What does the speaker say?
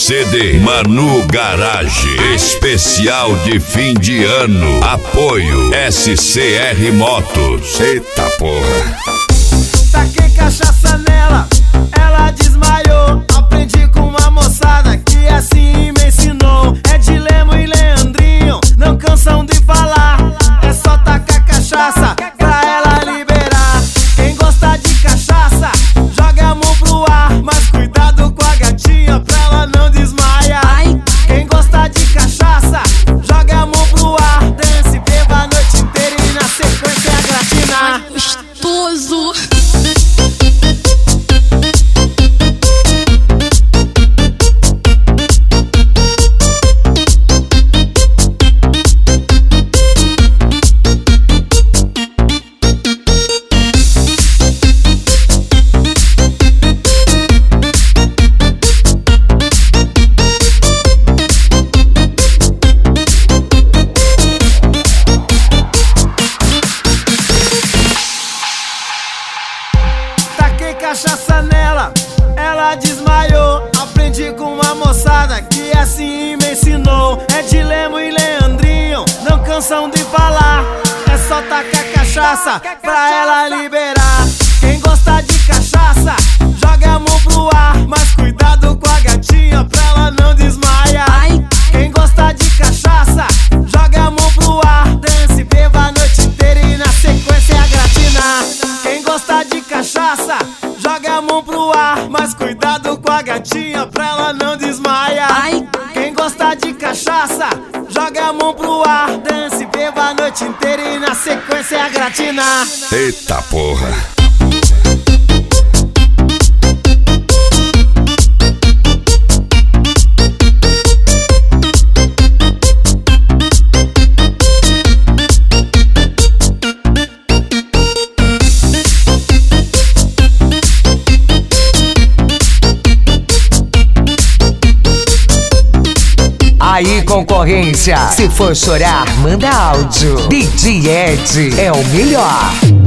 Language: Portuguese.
CD Manu Garage, especial de fim de ano. Apoio SCR Motos. Eita porra. Taquei cachaça nela, ela desmaiou. Aprendi com uma moçada que assim me ensinou. É de Lemo e Leandrinho, não cansam de falar. É só tacar cachaça pra ela liberar. Quem gosta de cachaça, joga a mão pro ar. Mas cuidado com a gatinha pra ela não desmaiar. Quem gosta de cachaça, joga a mão pro ar. Dance, beba a noite inteira e na sequência é gratinar. Gostoso. Cachaça nela, ela desmaiou. Aprendi com uma moçada que assim me ensinou. É de Lemo e Leandrinho, não cansam de falar. É só tacar cachaça pra ela liberar. Quem gosta de cachaça, joga a mão pro ar. Mas cuidado com a gatinha pra ela não desmaiar. Quem gosta de cachaça, joga a mão pro ar. Dance, beba a noite inteira e na sequência é gratinar. Quem gosta de cachaça, joga a mão pro ar, mas cuidado com a gatinha pra ela não desmaiar. Quem gosta de cachaça, joga a mão pro ar. Dance, beba a noite inteira e na sequência é gratinar. Eita porra. Aí, concorrência, se for chorar, manda áudio. DJ Ed é o melhor.